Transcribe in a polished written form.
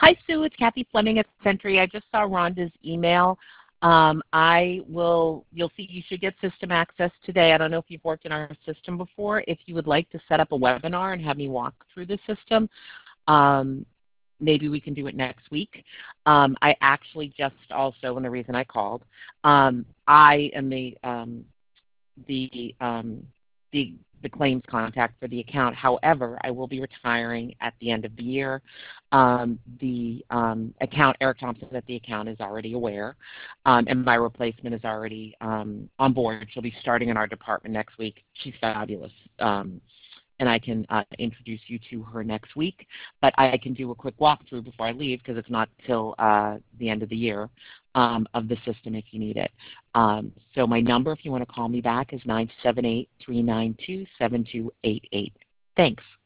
Hi, Sue. It's Kathy Fleming at Sentry. I just saw Rhonda's email. You'll see you should get system access today. I don't know if you've worked in our system before. If you would like to set up a webinar and have me walk through the system, maybe we can do it next week. I actually just also, and the reason I called, I am the claims contact for the account. However, I will be retiring at the end of the year. Eric Thompson at the account is already aware, and my replacement is already on board. She'll be starting in our department next week. She's fabulous. And I can introduce you to her next week, but I can do a quick walkthrough before I leave because it's not till the end of the year of the system if you need it. So my number, if you want to call me back, is 978-392-7288. Thanks.